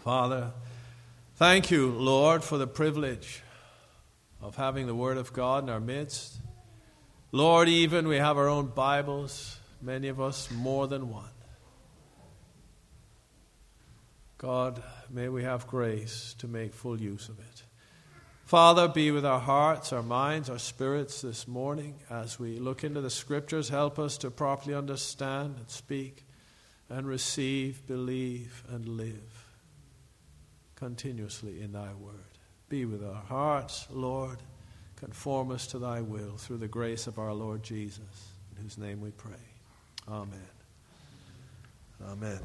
Father, thank you, Lord, for the privilege of having the Word of God in our midst. Lord, even we have our own Bibles, many of us more than one. God, may we have grace to make full use of it. Father, be with our hearts, our minds, our spirits this morning as we look into the Scriptures. Help us to properly understand and speak and receive, believe, and live continuously in thy word. Be with our hearts, Lord. Conform us to thy will through the grace of our Lord Jesus, in whose name we pray. Amen. Amen.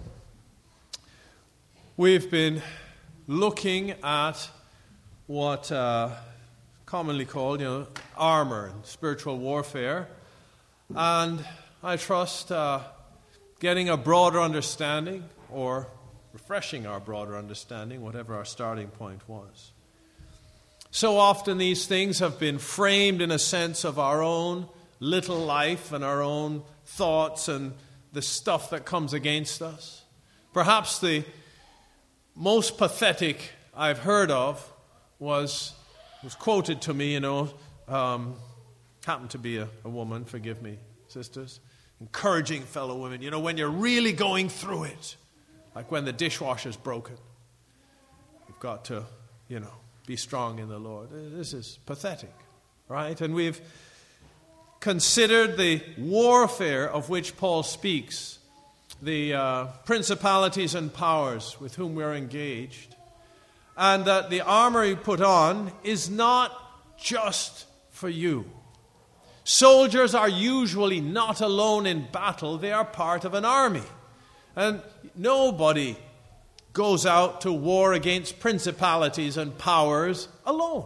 We've been looking at what commonly called, armor and spiritual warfare, and I trust getting a broader understanding, or refreshing our broader understanding, whatever our starting point was. So often these things have been framed in a sense of our own little life and our own thoughts and the stuff that comes against us. Perhaps the most pathetic I've heard of was quoted to me, happened to be a woman, forgive me, sisters, encouraging fellow women, when you're really going through it, like when the dishwasher's broken, you've got to, be strong in the Lord. This is pathetic, right? And we've considered the warfare of which Paul speaks, the principalities and powers with whom we're engaged, and that the armor you put on is not just for you. Soldiers are usually not alone in battle. They are part of an army. And nobody goes out to war against principalities and powers alone.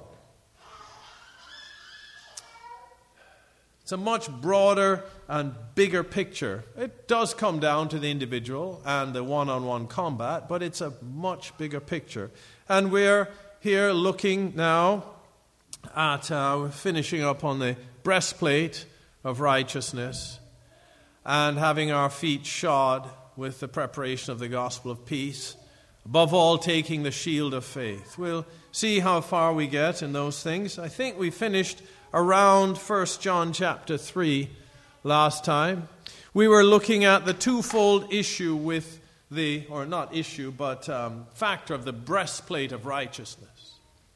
It's a much broader and bigger picture. It does come down to the individual and the one-on-one combat, but it's a much bigger picture. And we're here looking now at, finishing up on the breastplate of righteousness and having our feet shod with the preparation of the gospel of peace. Above all, taking the shield of faith. We'll see how far we get in those things. I think we finished around 1 John chapter 3 last time. We were looking at the twofold issue with factor of the breastplate of righteousness.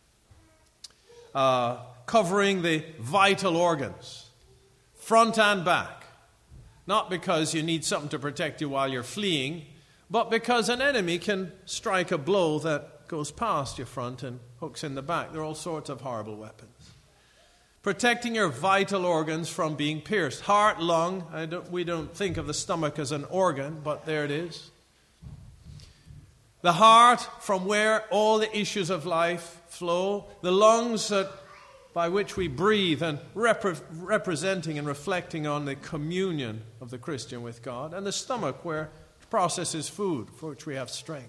Covering the vital organs, front and back. Not because you need something to protect you while you're fleeing, but because an enemy can strike a blow that goes past your front and hooks in the back. There are all sorts of horrible weapons. Protecting your vital organs from being pierced. Heart, lung. We don't think of the stomach as an organ, but there it is. The heart, from where all the issues of life flow. The lungs by which we breathe, and representing and reflecting on the communion of the Christian with God. And the stomach, where it processes food, for which we have strength.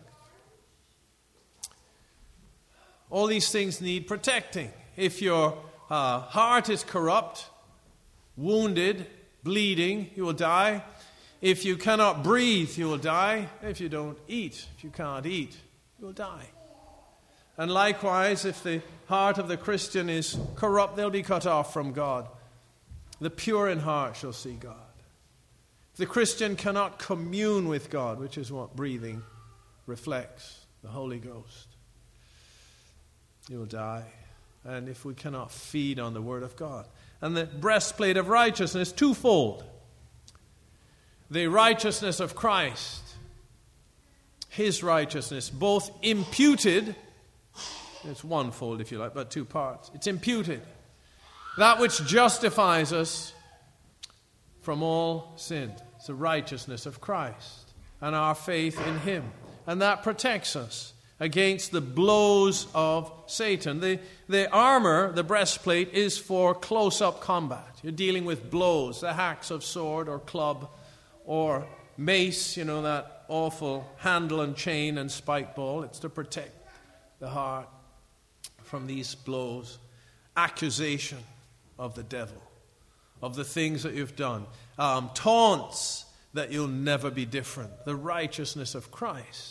All these things need protecting. If your heart is corrupt, wounded, bleeding, you will die. If you cannot breathe, you will die. If you don't eat, if you can't eat, you will die. And likewise, if the heart of the Christian is corrupt, they'll be cut off from God. The pure in heart shall see God. If the Christian cannot commune with God, which is what breathing reflects, the Holy Ghost, you'll die. And if we cannot feed on the Word of God. And the breastplate of righteousness, twofold. The righteousness of Christ, His righteousness, both imputed. It's onefold, if you like, but two parts. It's imputed. That which justifies us from all sin. It's the righteousness of Christ and our faith in Him. And that protects us against the blows of Satan. The armor, the breastplate, is for close-up combat. You're dealing with blows, the hacks of sword or club or mace, that awful handle and chain and spike ball. It's to protect the heart from these blows. Accusation of the devil, of the things that you've done. Taunts that you'll never be different. The righteousness of Christ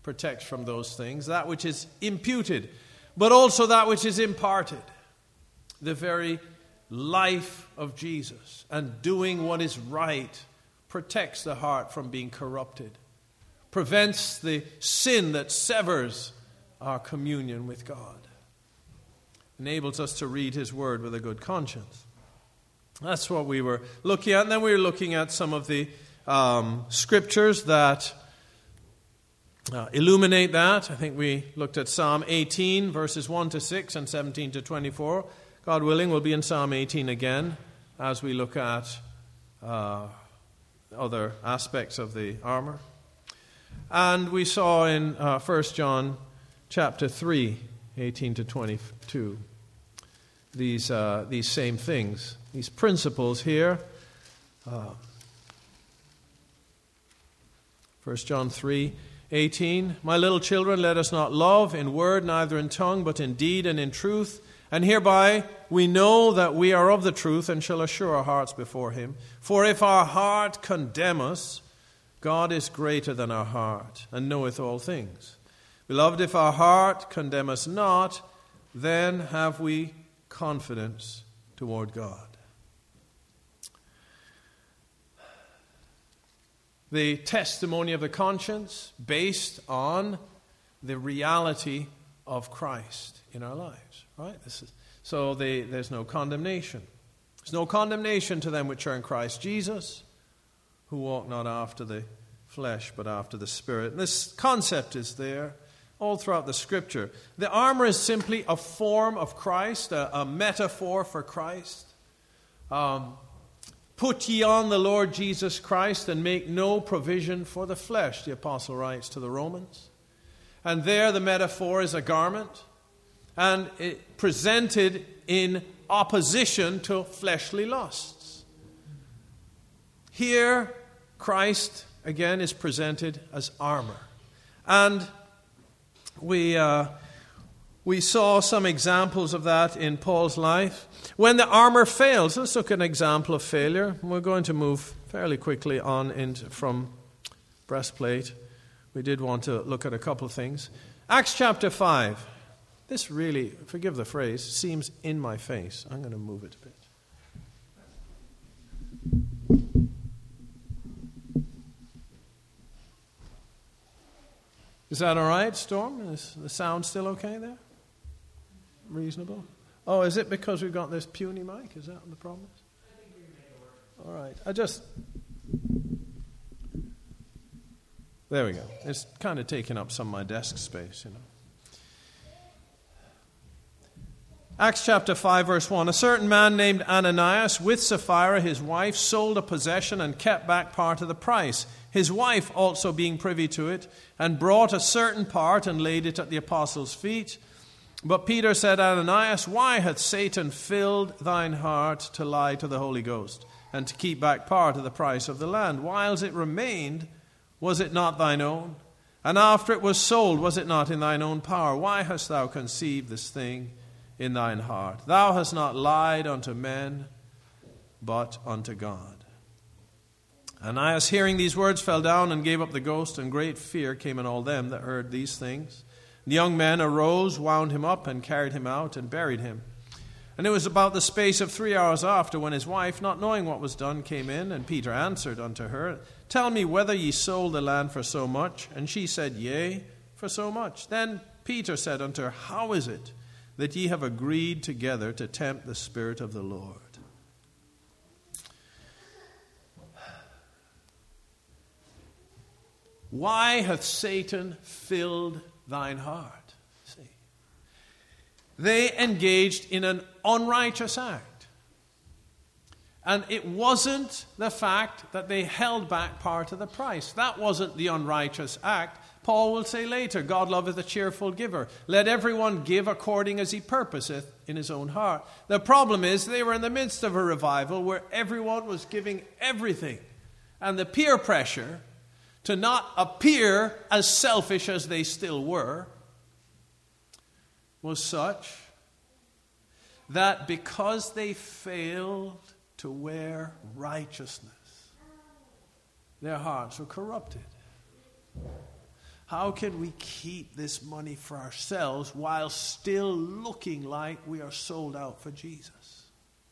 protects from those things, that which is imputed, but also that which is imparted. The very life of Jesus and doing what is right protects the heart from being corrupted, prevents the sin that severs our communion with God, enables us to read His Word with a good conscience. That's what we were looking at. And then we were looking at some of the scriptures that illuminate that. I think we looked at Psalm 18, verses 1 to 6 and 17 to 24. God willing, we'll be in Psalm 18 again as we look at other aspects of the armor. And we saw in 1 John chapter 3, 18 to 22, these same things, these principles here. 1 John 3, 18, my little children, let us not love in word, neither in tongue, but in deed and in truth. And hereby we know that we are of the truth and shall assure our hearts before Him. For if our heart condemn us, God is greater than our heart and knoweth all things. Beloved, if our heart condemn us not, then have we confidence toward God. The testimony of the conscience based on the reality of Christ in our lives, right? There's no condemnation. There's no condemnation to them which are in Christ Jesus, who walk not after the flesh, but after the Spirit. And this concept is there all throughout the Scripture. The armor is simply a form of Christ, a metaphor for Christ. Put ye on the Lord Jesus Christ and make no provision for the flesh, the apostle writes to the Romans. And there the metaphor is a garment, and it presented in opposition to fleshly lusts. Here, Christ, again, is presented as armor. And we saw some examples of that in Paul's life. When the armor fails, let's look at an example of failure. We're going to move fairly quickly on from breastplate. We did want to look at a couple of things. Acts chapter 5. This really, forgive the phrase, seems in my face. I'm going to move it a bit. Is that all right, Storm? Is the sound still okay there? Reasonable? Oh, is it because we've got this puny mic? Is that the problem? I think we can make it work. All right. There we go. It's kind of taking up some of my desk space, you know. Acts chapter 5, verse 1. A certain man named Ananias, with Sapphira, his wife, sold a possession and kept back part of the price. His wife also being privy to it, and brought a certain part and laid it at the apostles' feet. But Peter said, Ananias, why hath Satan filled thine heart to lie to the Holy Ghost, and to keep back part of the price of the land? Whiles it remained, was it not thine own? And after it was sold, was it not in thine own power? Why hast thou conceived this thing in thine heart? Thou hast not lied unto men, but unto God. Ananias, hearing these words, fell down and gave up the ghost, and great fear came on all them that heard these things. The young men arose, wound him up, and carried him out, and buried him. And it was about the space of 3 hours after, when his wife, not knowing what was done, came in, and Peter answered unto her, Tell me whether ye sold the land for so much? And she said, Yea, for so much. Then Peter said unto her, How is it that ye have agreed together to tempt the Spirit of the Lord? Why hath Satan filled thine heart? See, they engaged in an unrighteous act. And it wasn't the fact that they held back part of the price. That wasn't the unrighteous act. Paul will say later, God loveth a cheerful giver. Let everyone give according as he purposeth in his own heart. The problem is they were in the midst of a revival where everyone was giving everything. And the peer pressure to not appear as selfish as they still were was such that because they failed to wear righteousness, their hearts were corrupted. How can we keep this money for ourselves while still looking like we are sold out for Jesus?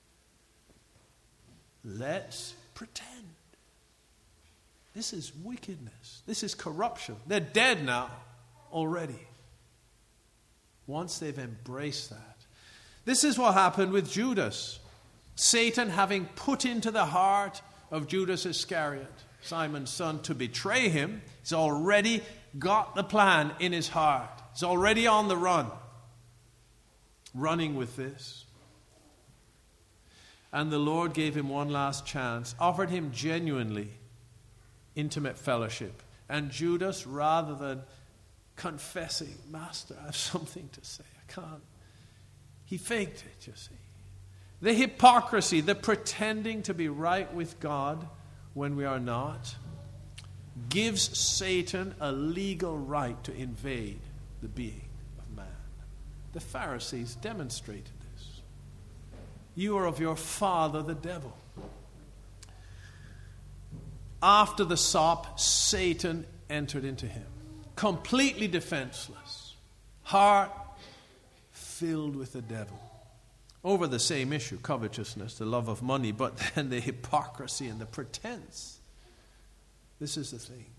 Let's pretend. This is wickedness. This is corruption. They're dead now already. Once they've embraced that. This is what happened with Judas. Satan, having put into the heart of Judas Iscariot, Simon's son, to betray him, he's already got the plan in his heart. He's already on the run, running with this. And the Lord gave him one last chance, offered him genuinely intimate fellowship. And Judas, rather than confessing, Master, I have something to say, I can't, he faked it, you see. The hypocrisy, the pretending to be right with God when we are not, gives Satan a legal right to invade the being of man. The Pharisees demonstrated this. You are of your father, the devil. After the sop, Satan entered into him, completely defenseless, heart filled with the devil. Over the same issue, covetousness, the love of money, but then the hypocrisy and the pretense. This is the thing.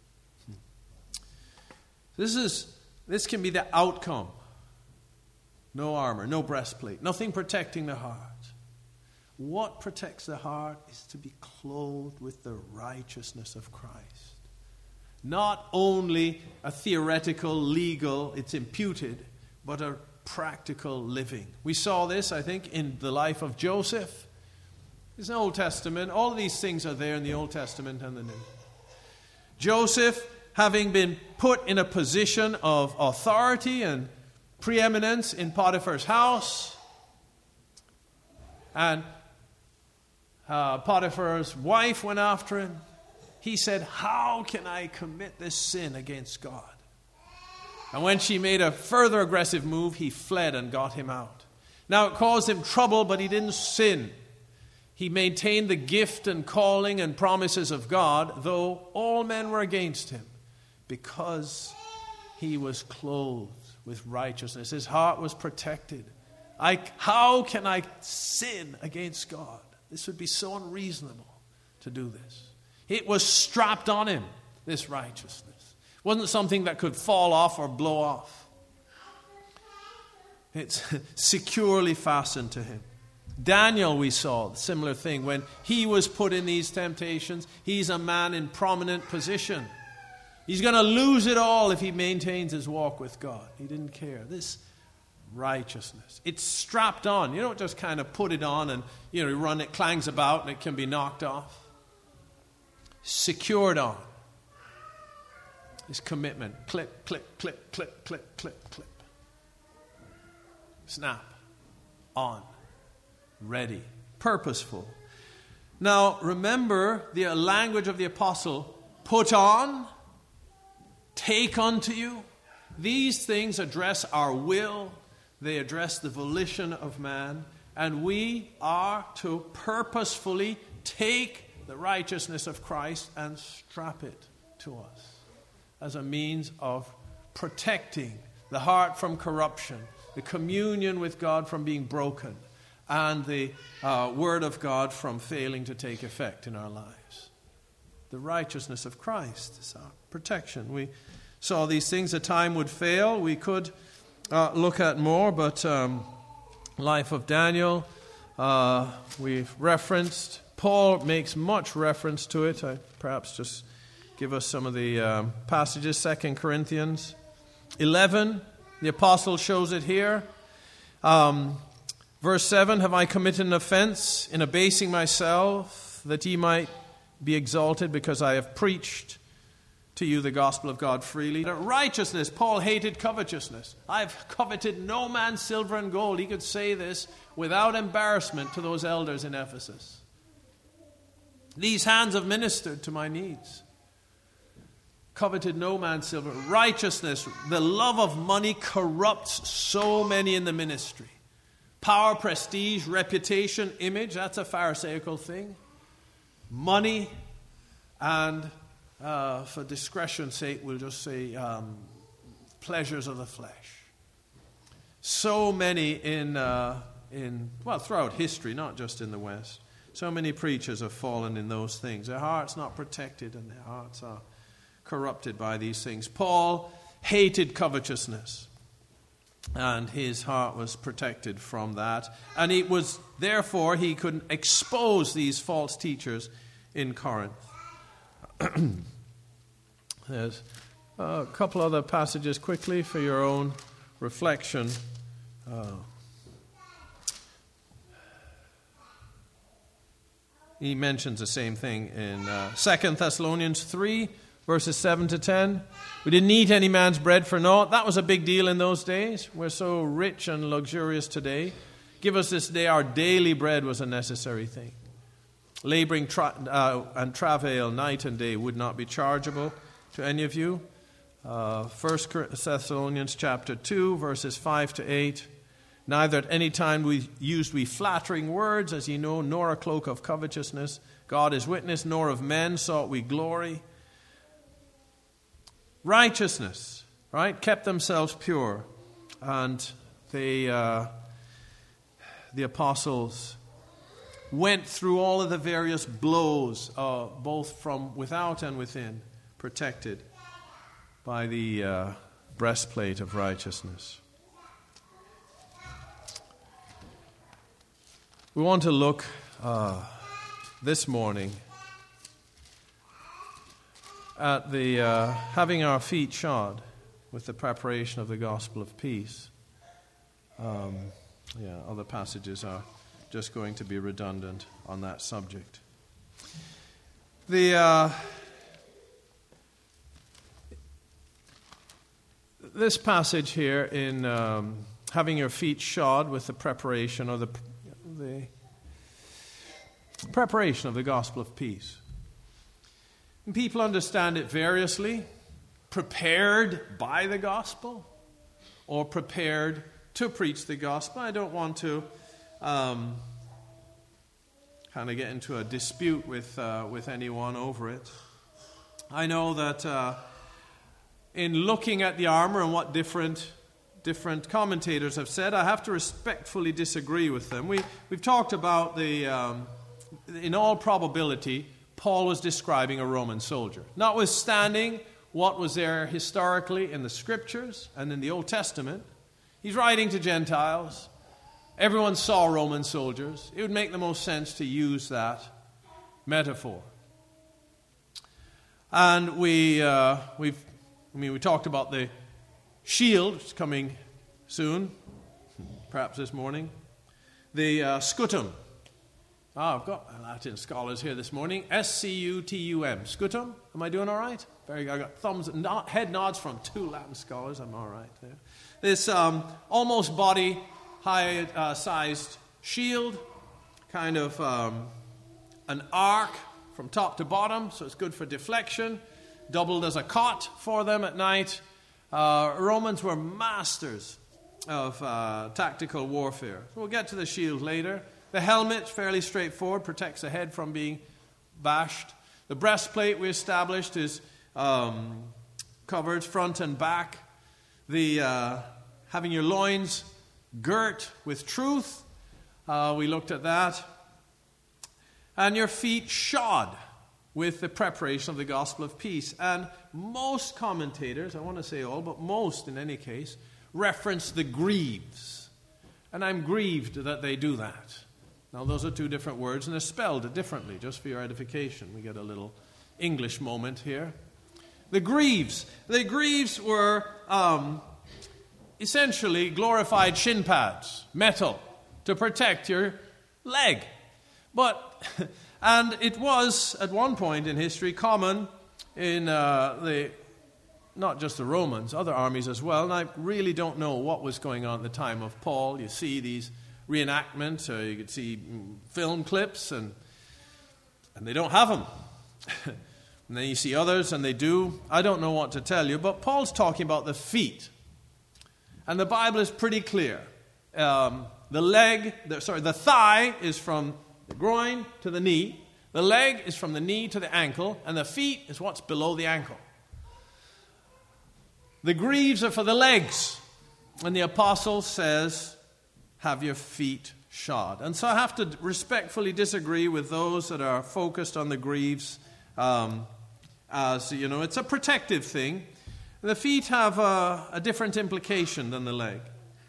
This can be the outcome. No armor, no breastplate, nothing protecting the heart. What protects the heart is to be clothed with the righteousness of Christ. Not only a theoretical, legal, it's imputed, but a practical living. We saw this, I think, in the life of Joseph. It's an Old Testament. All of these things are there in the Old Testament and the New. Joseph, having been put in a position of authority and preeminence in Potiphar's house, and Potiphar's wife went after him, he said, how can I commit this sin against God? And when she made a further aggressive move, he fled and got him out. Now it caused him trouble, but he didn't sin. He maintained the gift and calling and promises of God, though all men were against him, because he was clothed with righteousness. His heart was protected. How can I sin against God? This would be so unreasonable to do this. It was strapped on him, this righteousness. It wasn't something that could fall off or blow off. It's securely fastened to him. Daniel, we saw a similar thing. When he was put in these temptations, he's a man in prominent position. He's going to lose it all if he maintains his walk with God. He didn't care. This righteousness, it's strapped on. You don't just kind of put it on and you run, it clangs about and it can be knocked off. Secured on. His commitment. Clip, clip, clip, clip, clip, clip, clip. Snap. On. Ready. Purposeful. Now, remember the language of the apostle. Put on. Take unto you. These things address our will. They address the volition of man. And we are to purposefully take the righteousness of Christ and strap it to us as a means of protecting the heart from corruption, the communion with God from being broken, and the Word of God from failing to take effect in our lives. The righteousness of Christ is our protection. We saw these things. The time would fail. We could look at more, but life of Daniel, we've referenced. Paul makes much reference to it. I perhaps just give us some of the passages. 2 Corinthians 11, the apostle shows it here. Verse 7, have I committed an offense in abasing myself, that ye might be exalted, because I have preached to you the gospel of God freely? Righteousness, Paul hated covetousness. I've coveted no man's silver and gold. He could say this without embarrassment to those elders in Ephesus. These hands have ministered to my needs. Coveted no man's silver. Righteousness, the love of money corrupts so many in the ministry. Power, prestige, reputation, image, that's a Pharisaical thing. Money and for discretion's sake, we'll just say pleasures of the flesh. So many throughout history, not just in the West, so many preachers have fallen in those things. Their heart's not protected and their hearts are corrupted by these things. Paul hated covetousness, and his heart was protected from that. And it was, therefore, he could expose these false teachers in Corinth. There's a couple other passages quickly for your own reflection. He mentions the same thing in 2 Thessalonians 3, verses 7 to 10. We didn't eat any man's bread for naught. That was a big deal in those days. We're so rich and luxurious today. Give us this day our daily bread was a necessary thing. Laboring and travail night and day would not be chargeable to any of you. 1 Thessalonians chapter 2, verses 5 to 8. Neither at any time used we flattering words, as ye know, nor a cloak of covetousness. God is witness, nor of men sought we glory. Righteousness, right? Kept themselves pure. And the apostles went through all of the various blows, both from without and within, protected by the breastplate of righteousness. We want to look this morning at the having our feet shod with the preparation of the gospel of peace. Other passages are just going to be redundant on that subject. This passage here in having your feet shod with the preparation or the preparation of the gospel of peace. And people understand it variously. Prepared by the gospel or prepared to preach the gospel. I don't want to kind of get into a dispute with anyone over it. I know that in looking at the armor and what different commentators have said, I have to respectfully disagree with them. We've talked about in all probability, Paul was describing a Roman soldier. Notwithstanding what was there historically in the Scriptures and in the Old Testament, he's writing to Gentiles. Everyone saw Roman soldiers. It would make the most sense to use that metaphor. And we talked about the shield, which is coming soon, perhaps this morning. The scutum. I've got Latin scholars here this morning. S-C-U-T-U-M. Scutum. Am I doing all right? Very good. I got head nods from 2 Latin scholars. I'm all right there. This almost body-sized shield, kind of an arc from top to bottom, so it's good for deflection. Doubled as a cot for them at night. Romans were masters of tactical warfare. So we'll get to the shield later. The helmet, fairly straightforward, protects the head from being bashed. The breastplate we established is covered front and back. The having your loins girt with truth, we looked at that. And your feet shod with the preparation of the gospel of peace. And most commentators, I want to say all, but most in any case, reference the greaves. And I'm grieved that they do that. Now, those are 2 different words, and they're spelled differently, just for your edification. We get a little English moment here. The greaves. The greaves were essentially glorified shin pads, metal, to protect your leg. And it was, at one point in history, common in not just the Romans, other armies as well. And I really don't know what was going on at the time of Paul. You see these reenactments, or you could see film clips, and they don't have them. And then you see others, and they do. I don't know what to tell you, but Paul's talking about the feet. And the Bible is pretty clear. The thigh is from the groin to the knee. The leg is from the knee to the ankle, and the feet is what's below the ankle. The greaves are for the legs. And the apostle says, have your feet shod. And so I have to respectfully disagree with those that are focused on the greaves. As you know, it's a protective thing. The feet have a different implication than the leg.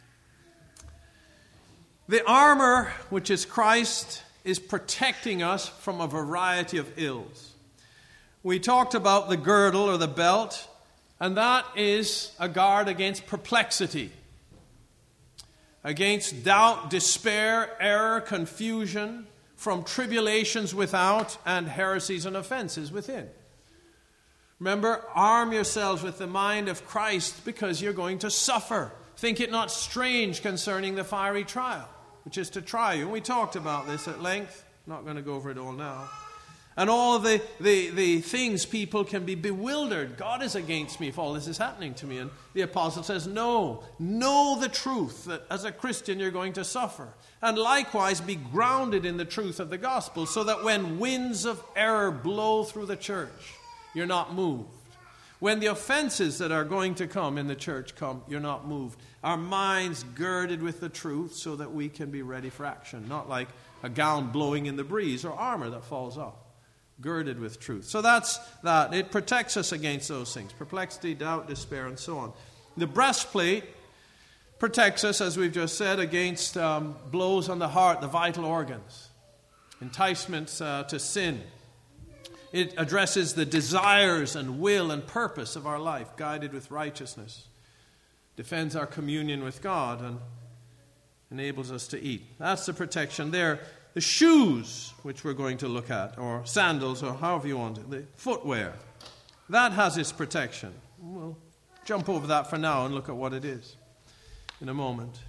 The armor, which is Christ, is protecting us from a variety of ills. We talked about the girdle or the belt, and that is a guard against perplexity, against doubt, despair, error, confusion, from tribulations without and heresies and offenses within. Remember, arm yourselves with the mind of Christ because you're going to suffer. Think it not strange concerning the fiery trial, which is to try you. And we talked about this at length. I'm not going to go over it all now. And all the things people can be bewildered. God is against me if all this is happening to me. And the apostle says, no, know the truth that as a Christian you're going to suffer. And likewise be grounded in the truth of the gospel so that when winds of error blow through the church, you're not moved. When the offenses that are going to come in the church come, you're not moved. Our minds girded with the truth so that we can be ready for action. Not like a gown blowing in the breeze or armor that falls off. Girded with truth. So that's that. It protects us against those things. Perplexity, doubt, despair, and so on. The breastplate protects us, as we've just said, against blows on the heart, the vital organs. Enticements to sin. It addresses the desires and will and purpose of our life, guided with righteousness. Defends our communion with God and enables us to eat. That's the protection there. The shoes, which we're going to look at, or sandals, or however you want it, the footwear, that has its protection. We'll jump over that for now and look at what it is in a moment.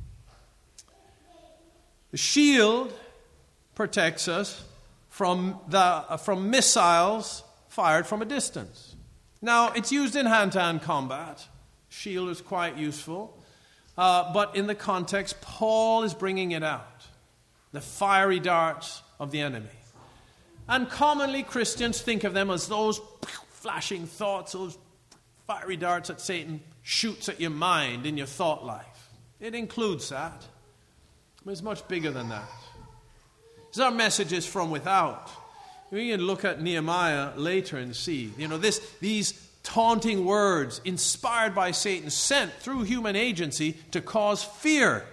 The shield protects us from missiles fired from a distance. Now, it's used in hand-to-hand combat. Shield is quite useful. But in the context, Paul is bringing it out. The fiery darts of the enemy. And commonly Christians think of them as those flashing thoughts, those fiery darts that Satan shoots at your mind in your thought life. It includes that. But it's much bigger than that. These are messages from without. We can look at Nehemiah later and see, these taunting words inspired by Satan, sent through human agency to cause fear.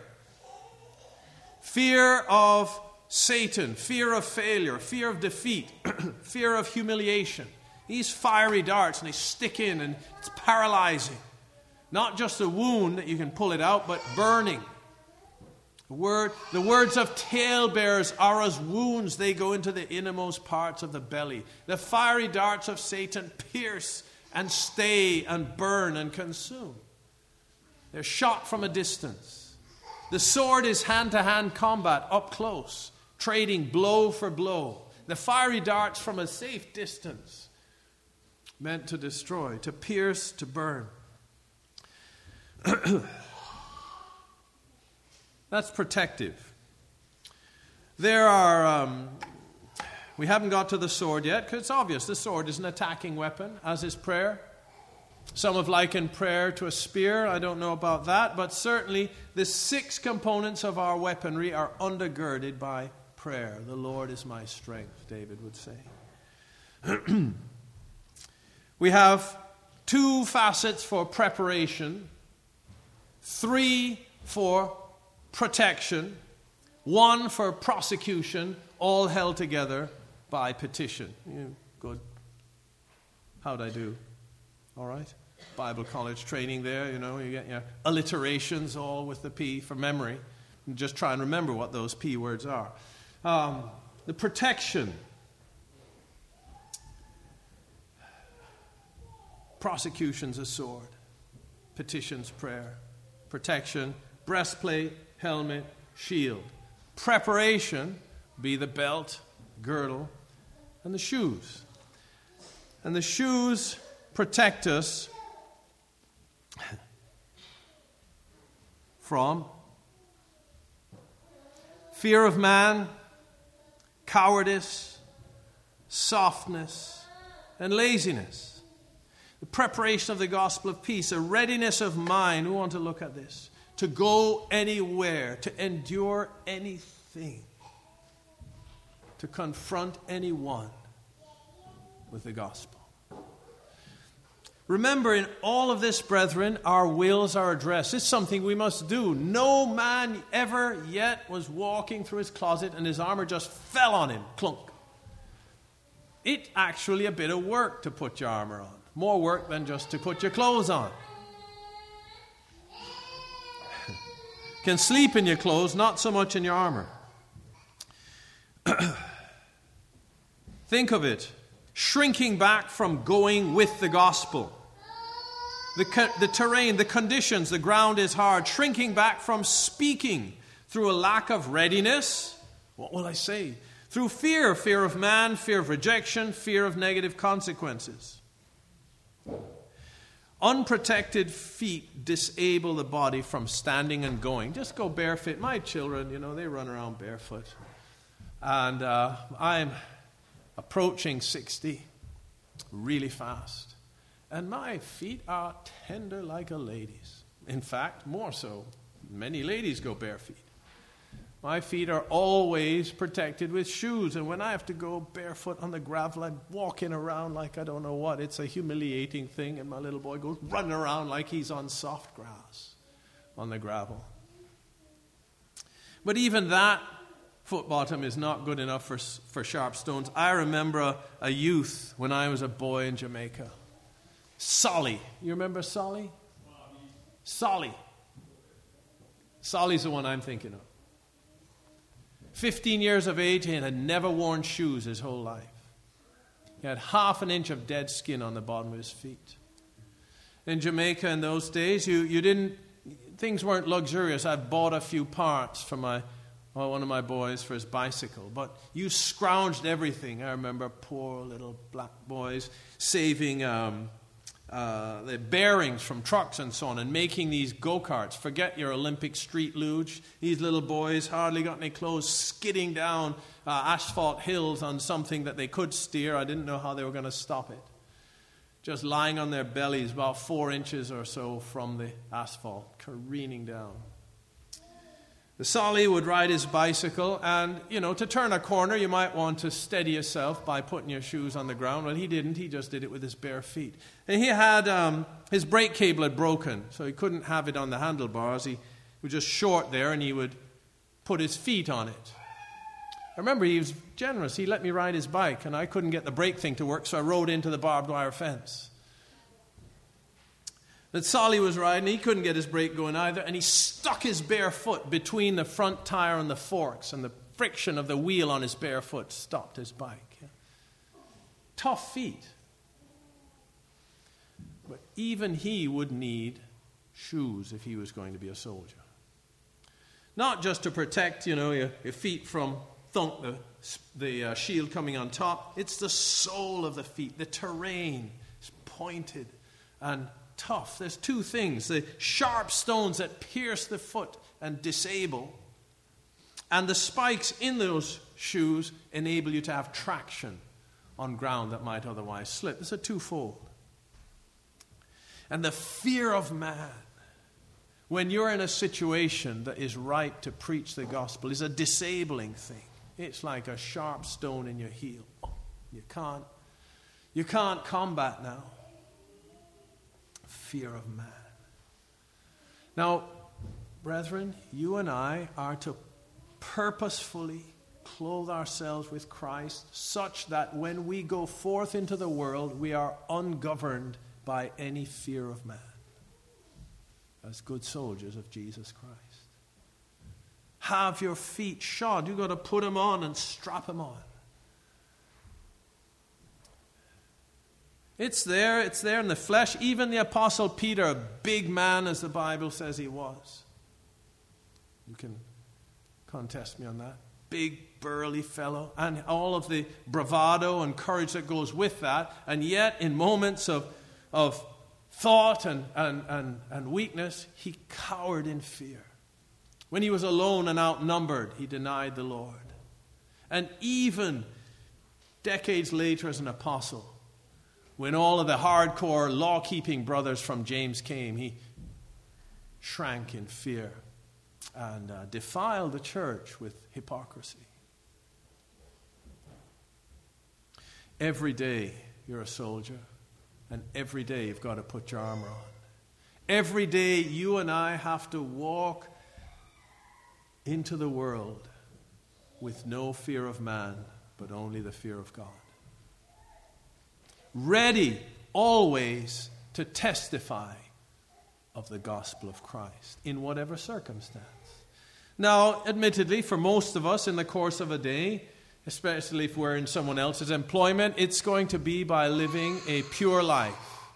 Fear of Satan, fear of failure, fear of defeat, fear of humiliation. These fiery darts, and they stick in, and it's paralyzing. Not just a wound that you can pull it out, but burning. The words of talebearers are as wounds. They go into the innermost parts of the belly. The fiery darts of Satan pierce and stay and burn and consume. They're shot from a distance. The sword is hand-to-hand combat, up close, trading blow for blow. The fiery darts from a safe distance, meant to destroy, to pierce, to burn. That's protective. There are, we haven't got to the sword yet, because it's obvious the sword is an attacking weapon, as is prayer. Some have likened prayer to a spear. I don't know about that, but certainly the 6 components of our weaponry are undergirded by prayer. The Lord is my strength, David would say. We have 2 facets for preparation, 3 for protection, 1 for prosecution, all held together by petition. Good. How'd I do? All right? Bible college training there, you get your alliterations all with the P for memory. And just try and remember what those P words are. The protection. Prosecution's a sword. Petition's prayer. Protection, breastplate, helmet, shield. Preparation, be the belt, girdle, and the shoes. And the shoes protect us from fear of man, cowardice, softness, and laziness. The preparation of the gospel of peace, a readiness of mind. We want to look at this. To go anywhere, to endure anything, to confront anyone with the gospel. Remember, in all of this, brethren, our wills are addressed. It's something we must do. No man ever yet was walking through his closet and his armor just fell on him. Clunk. It's actually a bit of work to put your armor on. More work than just to put your clothes on. Can sleep in your clothes, not so much in your armor. Think of it. Shrinking back from going with the gospel. The terrain, the conditions, the ground is hard. Shrinking back from speaking through a lack of readiness. What will I say? Through fear of man, fear of rejection, fear of negative consequences. Unprotected feet disable the body from standing and going. Just go barefoot. My children, they run around barefoot. And I'm approaching 60 really fast. And my feet are tender like a lady's. In fact, more so. Many ladies go bare feet. My feet are always protected with shoes. And when I have to go barefoot on the gravel, I'm walking around like I don't know what. It's a humiliating thing. And my little boy goes running around like he's on soft grass on the gravel. But even that foot bottom is not good enough for sharp stones. I remember a youth when I was a boy in Jamaica. Solly. You remember Solly? Solly. Solly's the one I'm thinking of. 15 years of age, he had never worn shoes his whole life. He had half an inch of dead skin on the bottom of his feet. In Jamaica in those days, things weren't luxurious. I bought a few parts for one of my boys for his bicycle, but you scrounged everything. I remember poor little black boys saving the bearings from trucks and so on and making these go-karts. Forget your Olympic street luge. These little boys hardly got any clothes, skidding down asphalt hills on something that they could steer. I didn't know how they were going to stop it. Just lying on their bellies about 4 inches or so from the asphalt, careening down. The Solly would ride his bicycle, and, to turn a corner, you might want to steady yourself by putting your shoes on the ground. Well, he didn't. He just did it with his bare feet. And he had, his brake cable had broken, so he couldn't have it on the handlebars. He was just short there, and he would put his feet on it. I remember he was generous. He let me ride his bike, and I couldn't get the brake thing to work, so I rode into the barbed wire fence. But Solly was riding, he couldn't get his brake going either, and he stuck his bare foot between the front tire and the forks, and the friction of the wheel on his bare foot stopped his bike. Yeah. Tough feet. But even he would need shoes if he was going to be a soldier. Not just to protect, your feet from the shield coming on top. It's the sole of the feet. The terrain is pointed and tough. There's two things: the sharp stones that pierce the foot and disable, and the spikes in those shoes enable you to have traction on ground that might otherwise slip. It's a twofold. And the fear of man, when you're in a situation that is right to preach the gospel, is a disabling thing. It's like a sharp stone in your heel. You can't combat now. Fear of man. Now, brethren, you and I are to purposefully clothe ourselves with Christ such that when we go forth into the world, we are ungoverned by any fear of man, as good soldiers of Jesus Christ. Have your feet shod. You've got to put them on and strap them on. It's there in the flesh. Even the Apostle Peter, a big man as the Bible says he was. You can contest me on that. Big, burly fellow. And all of the bravado and courage that goes with that. And yet, in moments of thought and weakness, he cowered in fear. When he was alone and outnumbered, he denied the Lord. And even decades later as an apostle, when all of the hardcore law-keeping brothers from James came, he shrank in fear and defiled the church with hypocrisy. Every day you're a soldier, and every day you've got to put your armor on. Every day you and I have to walk into the world with no fear of man, but only the fear of God. Ready always to testify of the gospel of Christ in whatever circumstance. Now, admittedly, for most of us in the course of a day, especially if we're in someone else's employment, it's going to be by living a pure life.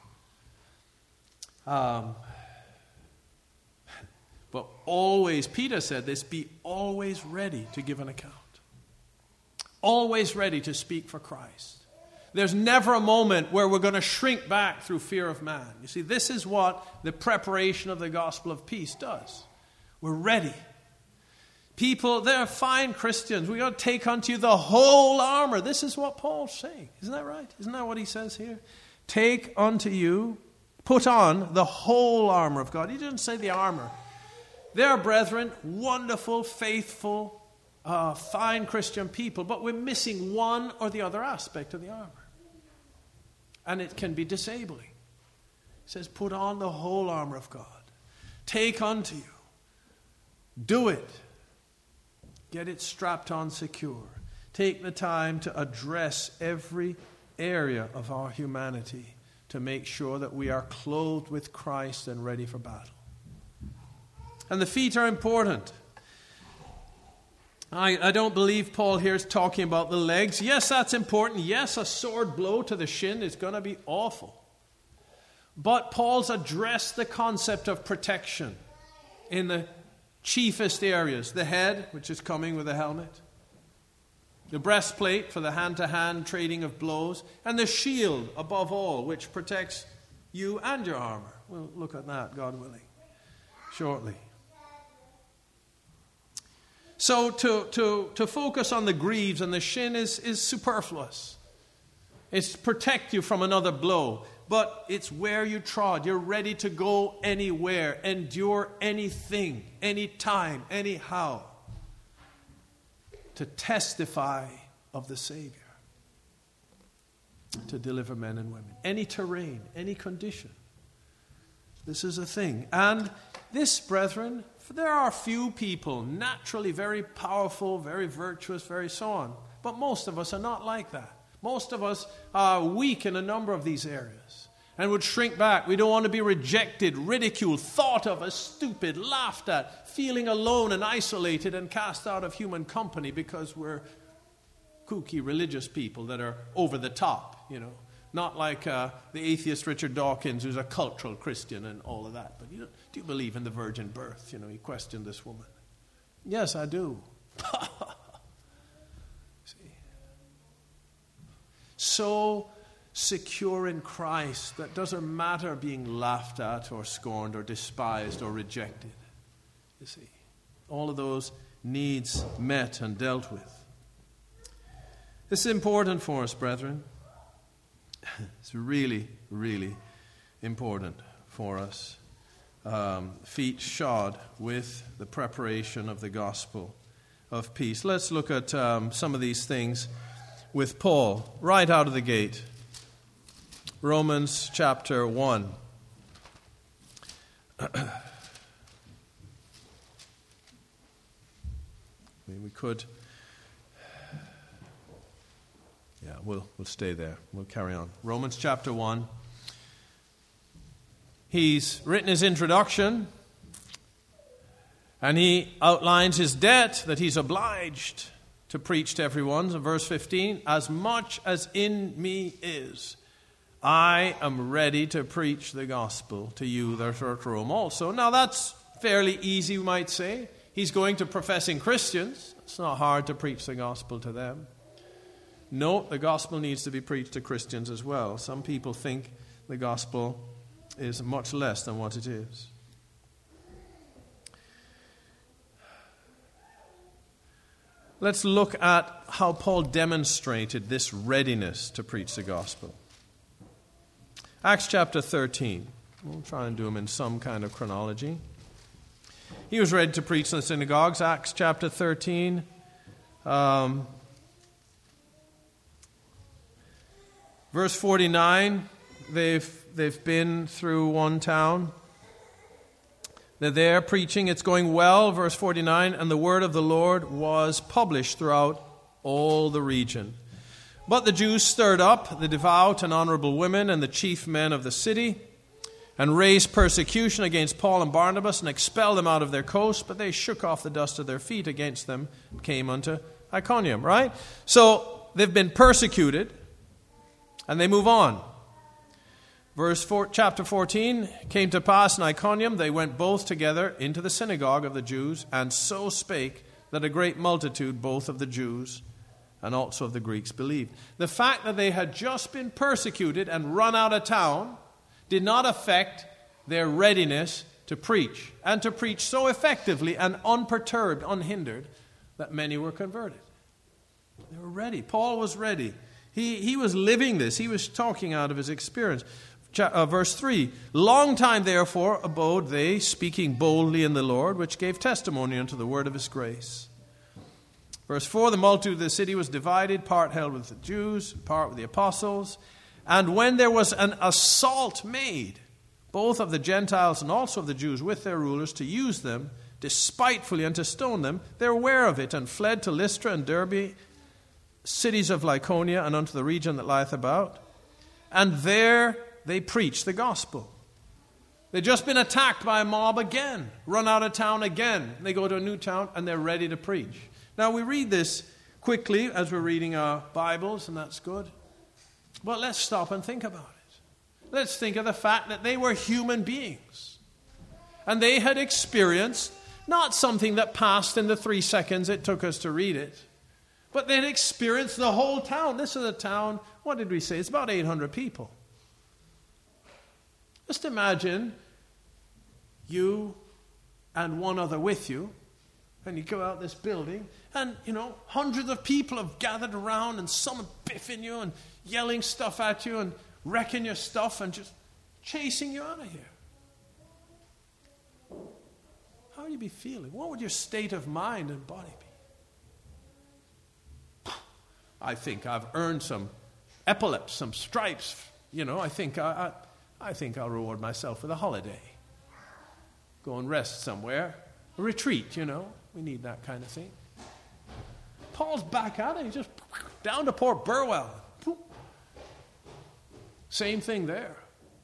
But always, Peter said this, be always ready to give an account. Always ready to speak for Christ. There's never a moment where we're going to shrink back through fear of man. You see, this is what the preparation of the gospel of peace does. We're ready. People, they're fine Christians. We've got to take unto you the whole armor. This is what Paul's saying. Isn't that right? Isn't that what he says here? Take unto you, put on the whole armor of God. He didn't say the armor. They're, brethren, wonderful, faithful, fine Christian people, but we're missing one or the other aspect of the armor. And it can be disabling. He says, put on the whole armor of God. Take unto you. Do it. Get it strapped on secure. Take the time to address every area of our humanity to make sure that we are clothed with Christ and ready for battle. And the feet are important. I don't believe Paul here is talking about the legs. Yes, that's important. Yes, a sword blow to the shin is going to be awful. But Paul's addressed the concept of protection in the chiefest areas. The head, which is coming with a helmet. The breastplate for the hand-to-hand trading of blows. And the shield, above all, which protects you and your armor. We'll look at that, God willing, shortly. So to focus on the greaves and the shin is superfluous. It's to protect you from another blow. But it's where you trod. You're ready to go anywhere, endure anything, anytime, anyhow, to testify of the Savior, to deliver men and women. Any terrain, any condition. This is a thing. And this, brethren, there are few people naturally very powerful, very virtuous, very so on. But most of us are not like that. Most of us are weak in a number of these areas and would shrink back. We don't want to be rejected, ridiculed, thought of as stupid, laughed at, feeling alone and isolated and cast out of human company because we're kooky religious people that are over the top, you know. Not like the atheist Richard Dawkins, who's a cultural Christian and all of that. But do you believe in the virgin birth? You know, he questioned this woman. Yes, I do. See? So secure in Christ that doesn't matter being laughed at or scorned or despised or rejected. You see, all of those needs met and dealt with. This is important for us, brethren. It's really, really important for us. Feet shod with the preparation of the gospel of peace. Let's look at some of these things with Paul right out of the gate. Romans chapter 1. We could... Yeah, we'll stay there. We'll carry on. Romans chapter 1. He's written his introduction, and he outlines his debt that he's obliged to preach to everyone. So verse 15, as much as in me is, I am ready to preach the gospel to you that are at Rome also. Now that's fairly easy, we might say. He's going to professing Christians. It's not hard to preach the gospel to them. No, the gospel needs to be preached to Christians as well. Some people think the gospel is much less than what it is. let's look at how Paul demonstrated this readiness to preach the gospel. Acts chapter 13. We'll try and do them in some kind of chronology. He was ready to preach in the synagogues. Acts chapter 13. Verse 49, they've been through one town. They're there preaching. It's going well. Verse 49, and the word of the Lord was published throughout all the region. But the Jews stirred up the devout and honorable women and the chief men of the city, and raised persecution against Paul and Barnabas, and expelled them out of their coast. But they shook off the dust of their feet against them, and came unto Iconium. Right? So they've been persecuted, and they move on. Chapter 14, came to pass in Iconium, they went both together into the synagogue of the Jews, and so spake that a great multitude, both of the Jews and also of the Greeks, believed. The fact that they had just been persecuted and run out of town did not affect their readiness to preach, and to preach so effectively and unperturbed, unhindered, that many were converted. They were ready. Paul was ready. He was living this. He was talking out of his experience. Verse 3, long time therefore abode they, speaking boldly in the Lord, which gave testimony unto the word of his grace. Verse 4, the multitude of the city was divided, part held with the Jews, part with the apostles. And when there was an assault made, both of the Gentiles and also of the Jews with their rulers, to use them despitefully and to stone them, they were aware of it, and fled to Lystra and Derbe, cities of Lycaonia, and unto the region that lieth about. And there they preached the gospel. They'd just been attacked by a mob again, run out of town again. They go to a new town and they're ready to preach. Now we read this quickly as we're reading our Bibles, and that's good. But let's stop and think about it. Let's think of the fact that they were human beings. And they had experienced not something that passed in the 3 seconds it took us to read it, but they had experienced the whole town. This is a town, what did we say? It's about 800 people. Just imagine you and one other with you, and you go out this building, and, hundreds of people have gathered around, and some biffing you and yelling stuff at you and wrecking your stuff and just chasing you out of here. How would you be feeling? What would your state of mind and body be? I think I've earned some epaulets, some stripes. I think I'll reward myself with a holiday. Go and rest somewhere. A retreat, We need that kind of thing. Paul's back at it. He's just down to Port Burwell. Same thing there.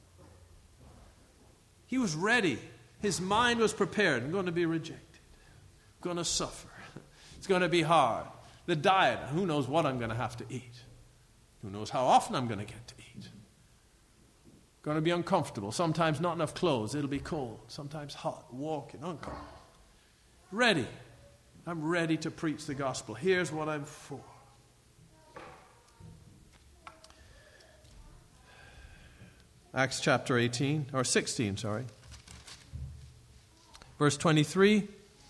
He was ready. His mind was prepared. I'm going to be rejected. I'm going to suffer. It's going to be hard. The diet, who knows what I'm going to have to eat. Who knows how often I'm going to get to eat. Going to be uncomfortable. Sometimes not enough clothes. It'll be cold. Sometimes hot. Walking. Uncomfortable. Ready. I'm ready to preach the gospel. Here's what I'm for. Acts chapter 16. Verse 23.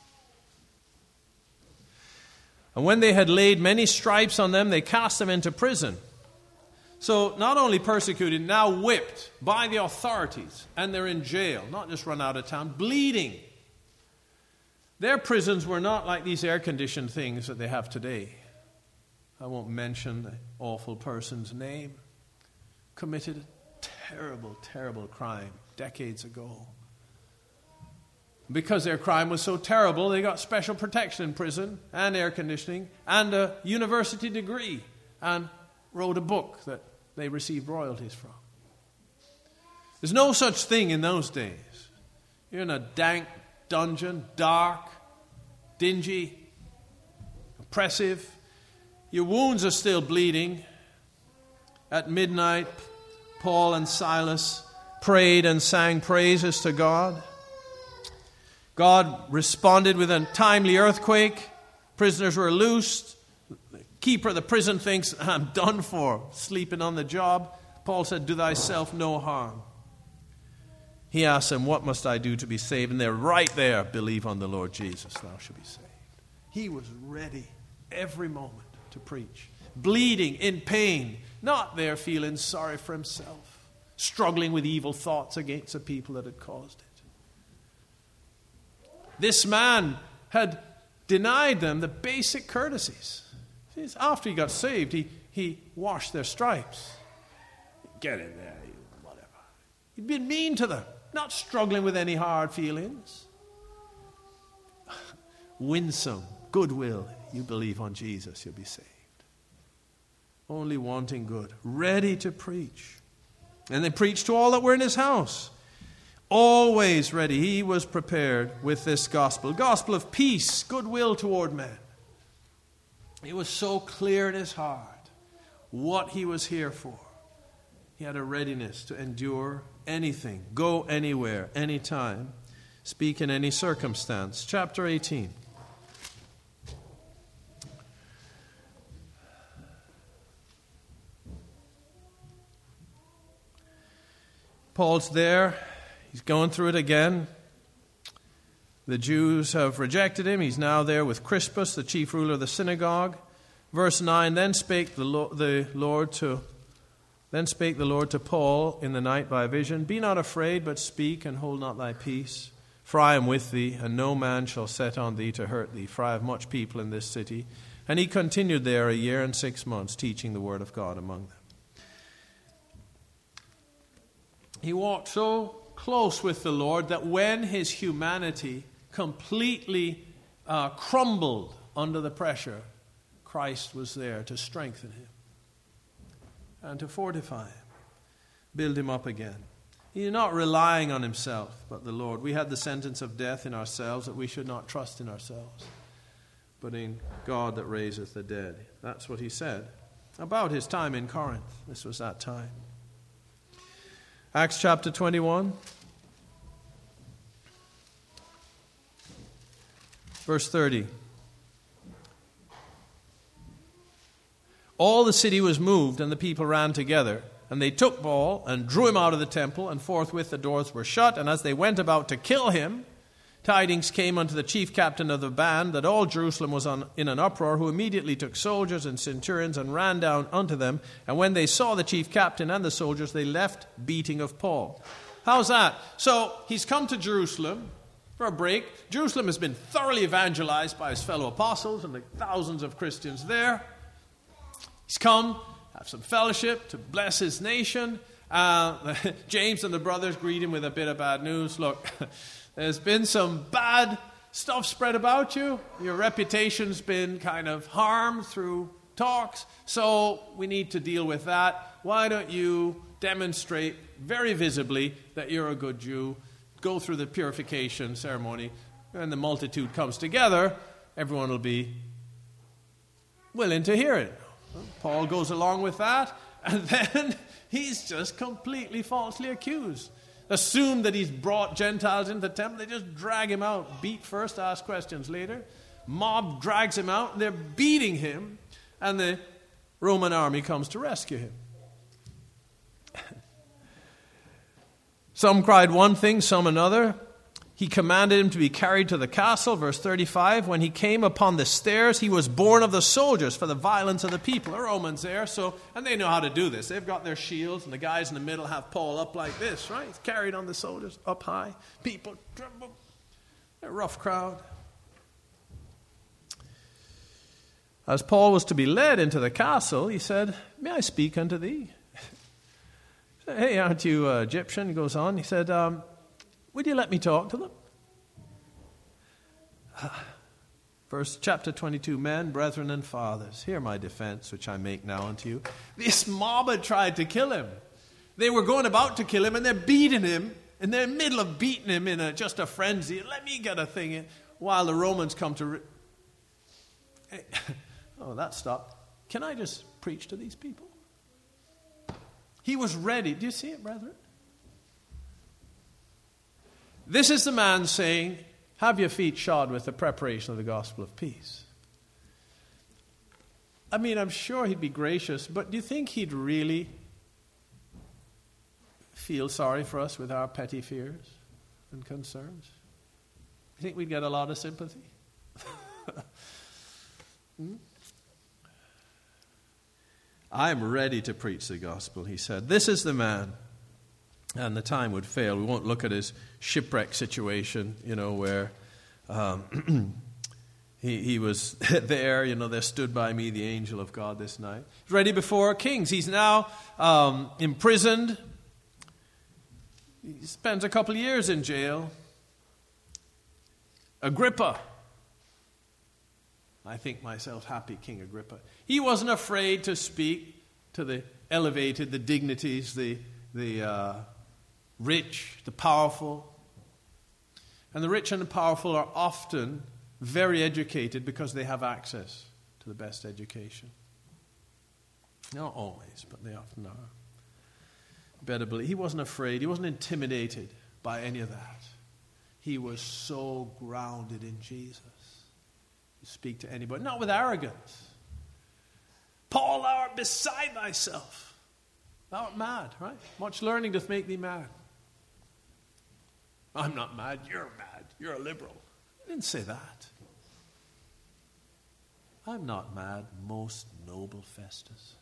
And when they had laid many stripes on them, they cast them into prison. So not only persecuted, now whipped by the authorities, and they're in jail, not just run out of town, bleeding. Their prisons were not like these air-conditioned things that they have today. I won't mention the awful person's name. Committed a terrible, terrible crime decades ago. Because their crime was so terrible, they got special protection in prison and air conditioning and a university degree and wrote a book that they received royalties from. There's no such thing in those days. You're in a dank dungeon, dark, dingy, oppressive. Your wounds are still bleeding. At midnight, Paul and Silas prayed and sang praises to God. God responded with a timely earthquake. Prisoners were loosed. The keeper of the prison thinks, I'm done for, sleeping on the job. Paul said, do thyself no harm. He asked them, what must I do to be saved? And they're right there, believe on the Lord Jesus, thou shalt be saved. He was ready every moment to preach. Bleeding, in pain, not there feeling sorry for himself, struggling with evil thoughts against the people that had caused it. This man had denied them the basic courtesies. After he got saved, he washed their stripes. Get in there, whatever. He'd been mean to them, not struggling with any hard feelings. Winsome, goodwill. You believe on Jesus, you'll be saved. Only wanting good, ready to preach. And they preached to all that were in his house. Always ready. He was prepared with this gospel. Gospel of peace, goodwill toward men. It was so clear in his heart what he was here for. He had a readiness to endure anything, go anywhere, anytime, speak in any circumstance. Chapter 18. Paul's there. He's going through it again. The Jews have rejected him. He's now there with Crispus, the chief ruler of the synagogue. Verse 9, Then spake the Lord to Paul in the night by a vision, Be not afraid, but speak, and hold not thy peace. For I am with thee, and no man shall set on thee to hurt thee, for I have much people in this city. And he continued there 1 year and 6 months, teaching the word of God among them. He walked so close with the Lord that when his humanity completely crumbled under the pressure, Christ was there to strengthen him and to fortify him, build him up again. He's not relying on himself, but the Lord. We had the sentence of death in ourselves, that we should not trust in ourselves, but in God that raiseth the dead. That's what he said about his time in Corinth. This was that time. Acts chapter 21. Verse 30. All the city was moved, and the people ran together. And they took Paul and drew him out of the temple, and forthwith the doors were shut. And as they went about to kill him, tidings came unto the chief captain of the band that all Jerusalem was in an uproar, who immediately took soldiers and centurions and ran down unto them. And when they saw the chief captain and the soldiers, they left beating of Paul. How's that? So he's come to Jerusalem for a break. Jerusalem has been thoroughly evangelized by his fellow apostles and the thousands of Christians there. He's come, have some fellowship, to bless his nation. James and the brothers greet him with a bit of bad news. Look, there's been some bad stuff spread about you. Your reputation's been kind of harmed through talks. So we need to deal with that. Why don't you demonstrate very visibly that you're a good Jew? Go through the purification ceremony. When the multitude comes together, everyone will be willing to hear it. Paul goes along with that, and then he's just completely falsely accused. Assume that he's brought Gentiles into the temple. They just drag him out. Beat first, ask questions later. Mob drags him out, and they're beating him, and the Roman army comes to rescue him. Some cried one thing, some another. He commanded him to be carried to the castle. Verse 35, when he came upon the stairs, he was borne of the soldiers for the violence of the people. The Romans there, and they know how to do this. They've got their shields, and the guys in the middle have Paul up like this, right? He's carried on the soldiers, up high. People tremble. A rough crowd. As Paul was to be led into the castle, he said, May I speak unto thee? Said, hey, aren't you Egyptian? He goes on. He said, would you let me talk to them? Verse chapter 22, Men, brethren, and fathers, hear my defense, which I make now unto you. This mob had tried to kill him. They were going about to kill him, and they're beating him, and they're in the middle of beating him in just a frenzy. Let me get a thing in, while the Romans come to... Hey, oh, that stopped. Can I just preach to these people? He was ready. Do you see it, brethren? This is the man saying, have your feet shod with the preparation of the gospel of peace. I mean, I'm sure he'd be gracious, but do you think he'd really feel sorry for us with our petty fears and concerns? You think we'd get a lot of sympathy? I'm ready to preach the gospel, he said. This is the man. And the time would fail. We won't look at his shipwreck situation, where he was there, there stood by me the angel of God this night. He's ready before kings. He's now imprisoned. He spends a couple of years in jail. Agrippa. I think myself happy, King Agrippa. He wasn't afraid to speak to the elevated, the dignities, the rich, the powerful. And the rich and the powerful are often very educated because they have access to the best education. Not always, but they often are. Better believe. He wasn't afraid. He wasn't intimidated by any of that. He was so grounded in Jesus. To speak to anybody, not with arrogance. Paul, thou art beside thyself. Thou art mad, right? Much learning doth make thee mad. I'm not mad, you're mad. You're a liberal. I didn't say that. I'm not mad, most noble Festus.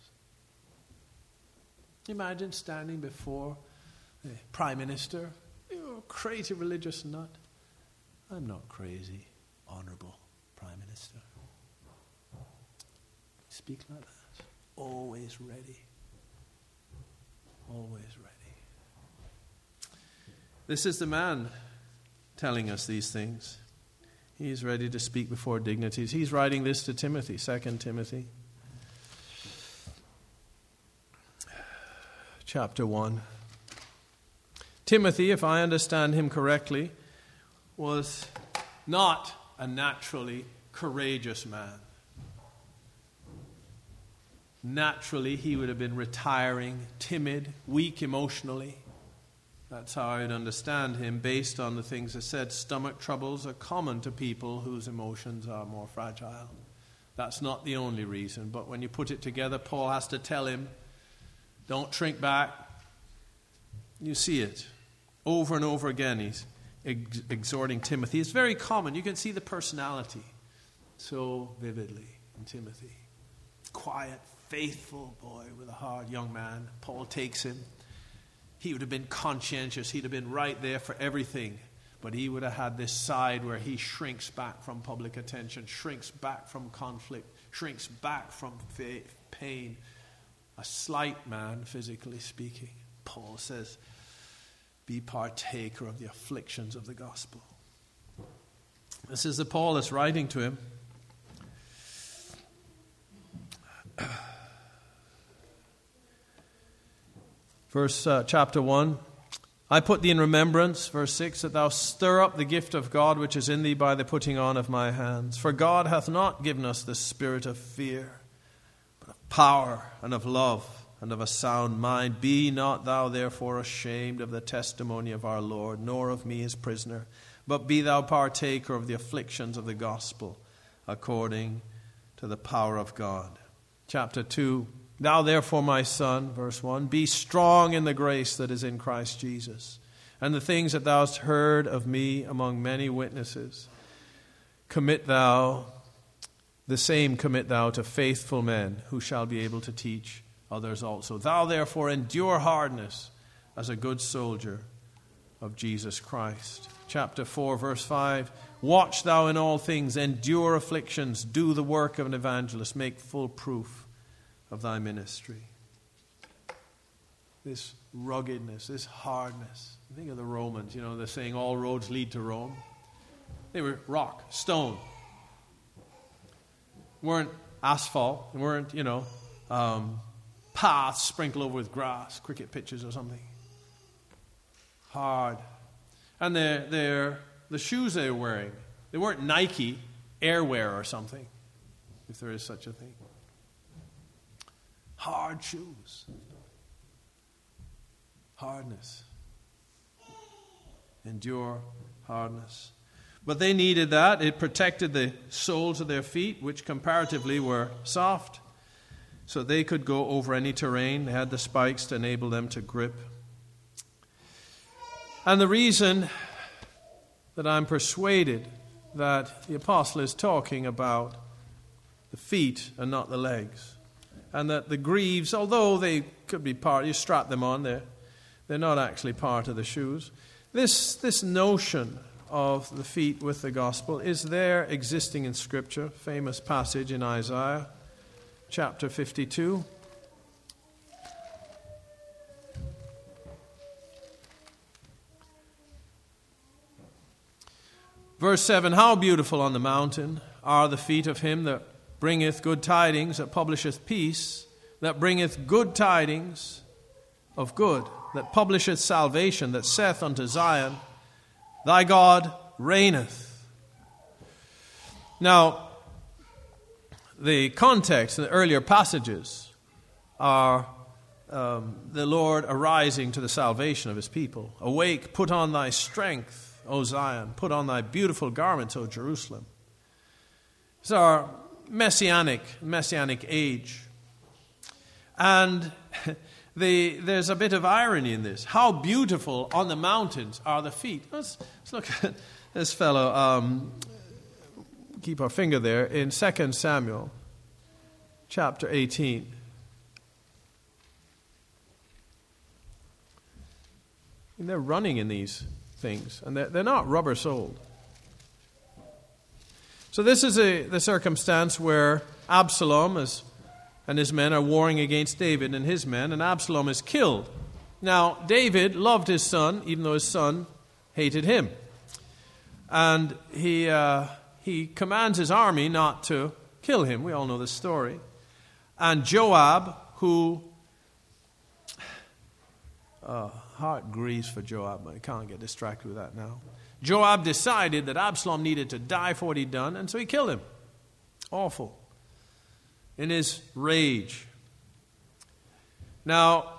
Imagine standing before the prime minister. You're a crazy religious nut. I'm not crazy, honorable prime minister. Speak like that. Always ready. Always ready. This is the man telling us these things. He's ready to speak before dignities. He's writing this to Timothy, 2 Timothy. Chapter 1. Timothy, if I understand him correctly, was not a naturally courageous man. Naturally, he would have been retiring, timid, weak emotionally. That's how I would understand him based on the things I said. Stomach troubles are common to people whose emotions are more fragile. That's not the only reason, but when you put it together, Paul has to tell him, don't shrink back. You see it over and over again. He's exhorting Timothy. It's very common. You can see the personality so vividly in Timothy. Quiet, faithful boy with a hard young man. Paul takes him. He would have been conscientious. He'd have been right there for everything. But he would have had this side where he shrinks back from public attention, shrinks back from conflict, shrinks back from pain. A slight man, physically speaking. Paul says, be partaker of the afflictions of the gospel. This is the Paul that's writing to him. Chapter 1. I put thee in remembrance, verse 6, that thou stir up the gift of God which is in thee by the putting on of my hands. For God hath not given us the spirit of fear, but of power and of love and of a sound mind. Be not thou therefore ashamed of the testimony of our Lord, nor of me his prisoner, but be thou partaker of the afflictions of the gospel, according to the power of God. Chapter 2. Thou therefore, my son, verse 1, be strong in the grace that is in Christ Jesus, and the things that thou hast heard of me among many witnesses, commit thou to faithful men who shall be able to teach others also. Thou therefore endure hardness as a good soldier of Jesus Christ. Chapter 4, verse 5, watch thou in all things, endure afflictions, do the work of an evangelist, make full proof of thy ministry. This ruggedness, this hardness. Think of the Romans, they're saying all roads lead to Rome. They were rock, stone. Weren't asphalt. They weren't, paths sprinkled over with grass, cricket pitches or something. Hard. And the shoes they were wearing, they weren't Nike Airwear or something, if there is such a thing. Hard shoes. Hardness. Endure hardness. But they needed that. It protected the soles of their feet, which comparatively were soft, so they could go over any terrain. They had the spikes to enable them to grip. And the reason that I'm persuaded that the apostle is talking about the feet and not the legs and that the greaves, although they could be part, you strap them on, they're not actually part of the shoes. This notion of the feet with the gospel is there existing in Scripture. Famous passage in Isaiah chapter 52. Verse 7, how beautiful on the mountain are the feet of him that bringeth good tidings, that publisheth peace, that bringeth good tidings of good, that publisheth salvation, that saith unto Zion, thy God reigneth. Now, the context in the earlier passages are the Lord arising to the salvation of his people. Awake, put on thy strength, O Zion, put on thy beautiful garments, O Jerusalem. It's our messianic age. And there's a bit of irony in this. How beautiful on the mountains are the feet. Let's look at this fellow. Keep our finger there in 2 Samuel chapter 18. And they're running in these things, and they're not rubber-soled. So this is the circumstance where Absalom and his men are warring against David and his men, and Absalom is killed. Now, David loved his son, even though his son hated him. And he commands his army not to kill him. We all know this story. And Joab, who... heart grieves for Joab, but I can't get distracted with that now. Joab decided that Absalom needed to die for what he'd done, and so he killed him. Awful. In his rage. Now,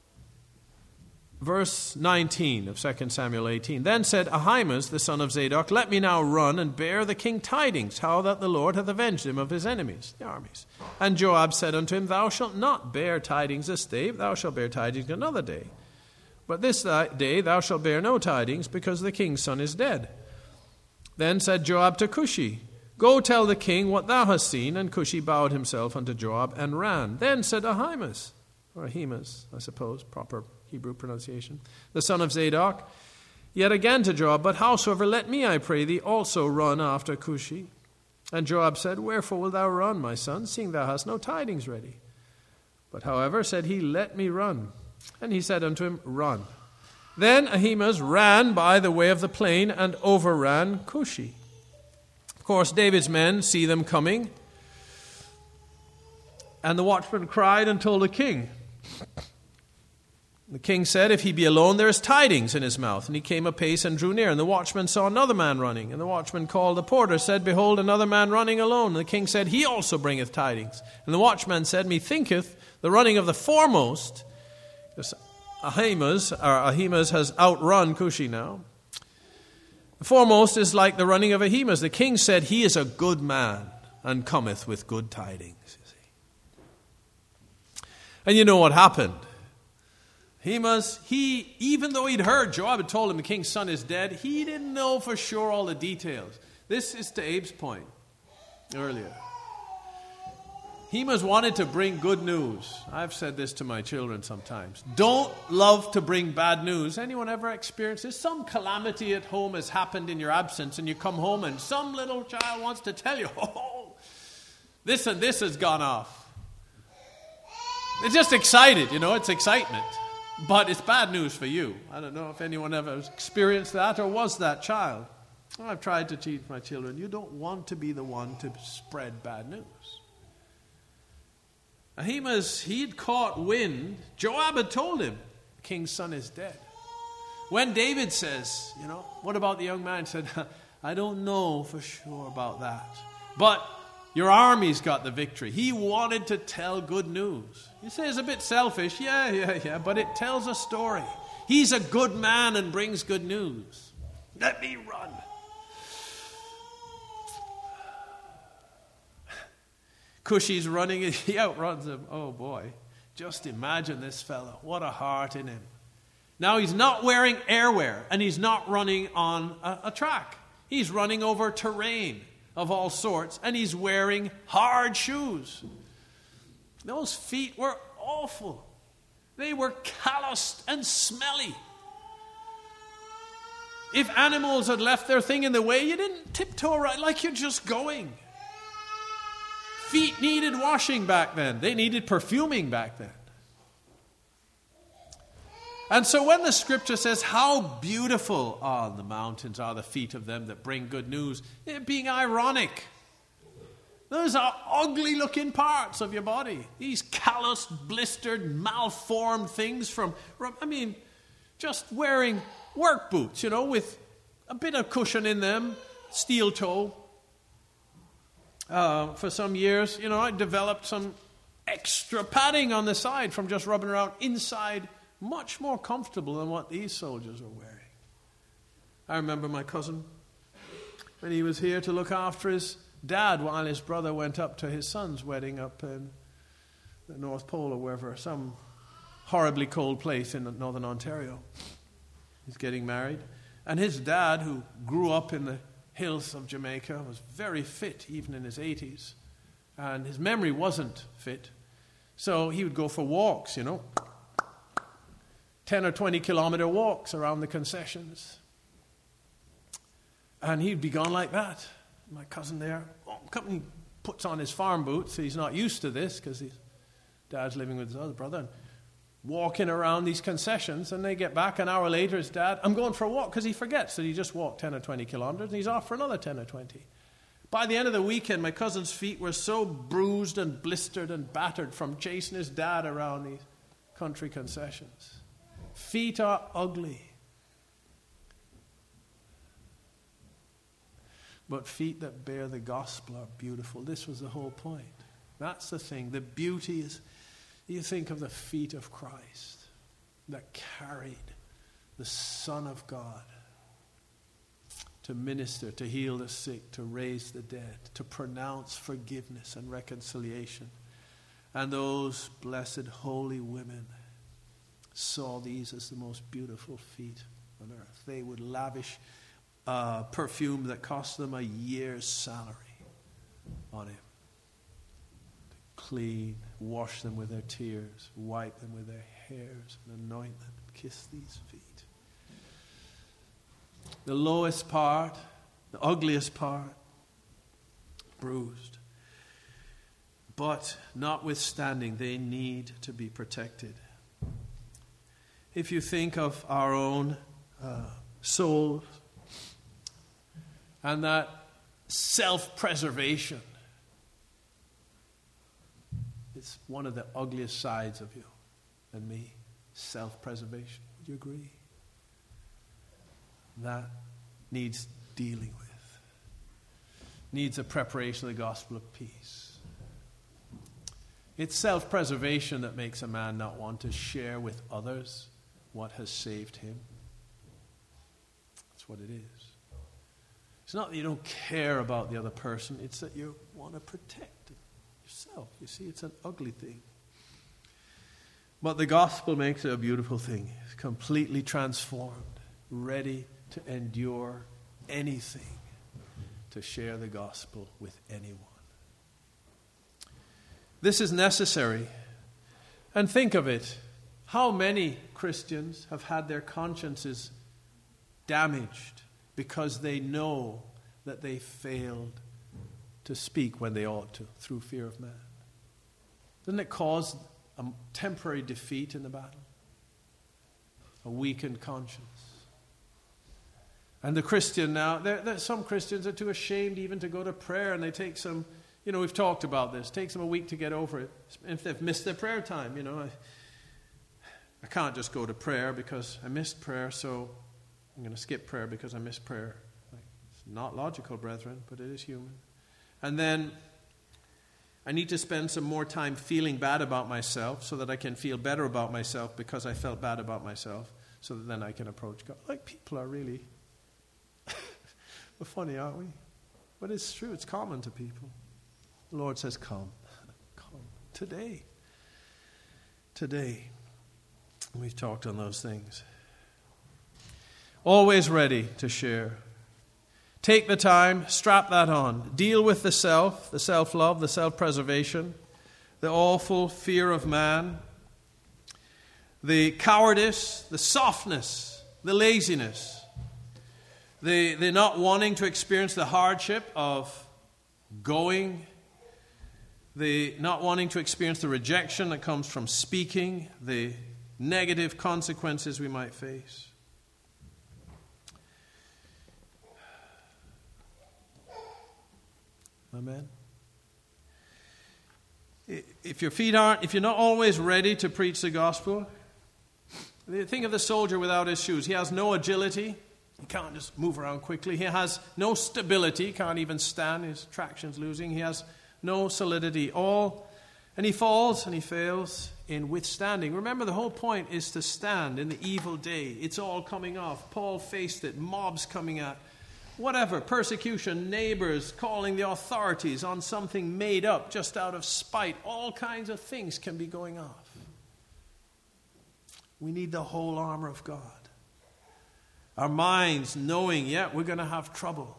verse 19 of 2 Samuel 18. Then said Ahimaaz, the son of Zadok, let me now run and bear the king tidings, how that the Lord hath avenged him of his enemies, the armies. And Joab said unto him, thou shalt not bear tidings this day, thou shalt bear tidings another day. But this day thou shalt bear no tidings, because the king's son is dead. Then said Joab to Cushi, go tell the king what thou hast seen. And Cushi bowed himself unto Joab and ran. Then said Ahimaaz, or Ahimaaz, I suppose, proper Hebrew pronunciation, the son of Zadok, yet again to Joab, but howsoever, let me, I pray thee, also run after Cushi. And Joab said, wherefore wilt thou run, my son, seeing thou hast no tidings ready? But however, said he, let me run. And he said unto him, run. Then Ahimaaz ran by the way of the plain and overran Cushi. Of course, David's men see them coming. And the watchman cried and told the king. The king said, if he be alone, there is tidings in his mouth. And he came apace and drew near. And the watchman saw another man running. And the watchman called the porter, said, behold, another man running alone. And the king said, he also bringeth tidings. And the watchman said, methinketh the running of the foremost... Ahimaaz has outrun Cushi now. The foremost is like the running of Ahimaaz. The king said, he is a good man and cometh with good tidings. You see. And you know what happened? Ahimaaz, even though he'd heard Joab had told him the king's son is dead, he didn't know for sure all the details. This is to Abe's point earlier. Ahimaaz wanted to bring good news. I've said this to my children sometimes. Don't love to bring bad news. Anyone ever experienced this? Some calamity at home has happened in your absence, and you come home and some little child wants to tell you, oh, this and this has gone off. It's just excited, it's excitement. But it's bad news for you. I don't know if anyone ever experienced that or was that child. I've tried to teach my children, you don't want to be the one to spread bad news. Ahimaaz, he'd caught wind. Joab had told him, the king's son is dead. When David says, what about the young man? He said, I don't know for sure about that. But your army's got the victory. He wanted to tell good news. You say it's a bit selfish. Yeah, but it tells a story. He's a good man and brings good news. Let me run. Cushi's running, he outruns him. Oh boy, just imagine this fellow. What a heart in him. Now he's not wearing airwear and he's not running on a track. He's running over terrain of all sorts and he's wearing hard shoes. Those feet were awful. They were calloused and smelly. If animals had left their thing in the way, you didn't tiptoe right like you're just going. Feet needed washing back then. They needed perfuming back then. And so when the scripture says, how beautiful on the mountains are the feet of them that bring good news, they're being ironic. Those are ugly looking parts of your body. These calloused, blistered, malformed things from, just wearing work boots, with a bit of cushion in them, steel toe. For some years, I developed some extra padding on the side from just rubbing around inside, much more comfortable than what these soldiers were wearing. I remember my cousin, when he was here to look after his dad while his brother went up to his son's wedding up in the North Pole or wherever, some horribly cold place in northern Ontario. He's getting married. And his dad, who grew up in the hills of Jamaica, was very fit, even in his 80s. And his memory wasn't fit. So he would go for walks, 10 or 20 kilometer walks around the concessions. And he'd be gone like that. My cousin there, company puts on his farm boots. He's not used to this because his dad's living with his other brother. And walking around these concessions, and they get back an hour later, his dad, I'm going for a walk, because he forgets that he just walked 10 or 20 kilometers, and he's off for another 10 or 20. By the end of the weekend, my cousin's feet were so bruised and blistered and battered from chasing his dad around these country concessions. Feet are ugly. But feet that bear the gospel are beautiful. This was the whole point. That's the thing. The beauty is, you think of the feet of Christ that carried the Son of God to minister, to heal the sick, to raise the dead, to pronounce forgiveness and reconciliation. And those blessed holy women saw these as the most beautiful feet on earth. They would lavish perfume that cost them a year's salary on him. Clean, wash them with their tears, wipe them with their hairs, and anoint them, kiss these feet. The lowest part, the ugliest part, bruised. But notwithstanding, they need to be protected. If you think of our own souls and that self-preservation, it's one of the ugliest sides of you and me, self-preservation. Would you agree? That needs dealing with. Needs a preparation of the gospel of peace. It's self-preservation that makes a man not want to share with others what has saved him. That's what it is. It's not that you don't care about the other person, it's that you want to protect yourself. You see, it's an ugly thing. But the gospel makes it a beautiful thing. It's completely transformed, ready to endure anything, to share the gospel with anyone. This is necessary. And think of it. How many Christians have had their consciences damaged because they know that they failed to speak when they ought to through fear of man? Doesn't it cause a temporary defeat in the battle? A weakened conscience. And the Christian now, some Christians are too ashamed even to go to prayer, and they take some, we've talked about this, takes them a week to get over it. If they've missed their prayer time, I can't just go to prayer because I missed prayer, so I'm going to skip prayer because I missed prayer. It's not logical, brethren, but it is human. And then I need to spend some more time feeling bad about myself so that I can feel better about myself because I felt bad about myself, so that then I can approach God. Like, people are really... We're funny, aren't we? But it's true. It's common to people. The Lord says, come. Come. Today. And we've talked on those things. Always ready to share. Take the time. Strap that on. Deal with the self-love, the self-preservation. the awful fear of man, the cowardice, the softness, the laziness, the not wanting to experience the hardship of going, the not wanting to experience the rejection that comes from speaking, the negative consequences we might face. Amen. If you're not always ready to preach the gospel, think of the soldier without his shoes. He has no agility. He can't just move around quickly. He has no stability. He can't even stand. His traction's losing. He has no solidity. And he falls and he fails in withstanding. Remember, the whole point is to stand in the evil day. It's all coming off. Paul faced it. Mobs coming at. Whatever, persecution, neighbors calling the authorities on something made up just out of spite. All kinds of things can be going off. We need the whole armor of God. Our minds knowing, we're going to have trouble.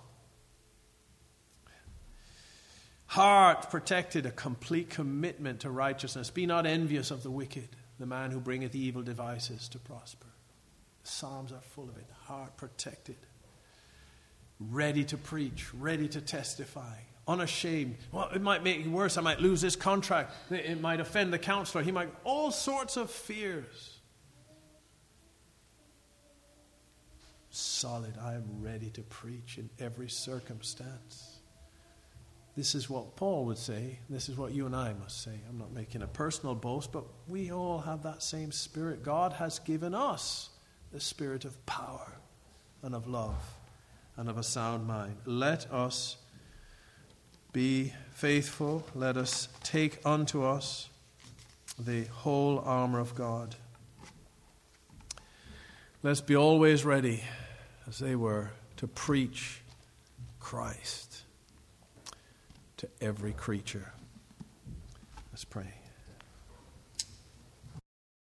Heart protected, a complete commitment to righteousness. Be not envious of the wicked, the man who bringeth evil devices to prosper. The Psalms are full of it. Heart protected. Ready to preach, ready to testify, unashamed. Well, it might make it worse. I might lose this contract. It might offend the counselor. All sorts of fears. Solid. I am ready to preach in every circumstance. This is what Paul would say. This is what you and I must say. I'm not making a personal boast, but we all have that same spirit. God has given us the spirit of power and of love and of a sound mind. Let us be faithful. Let us take unto us the whole armor of God. Let's be always ready, as they were, to preach Christ to every creature. Let's pray.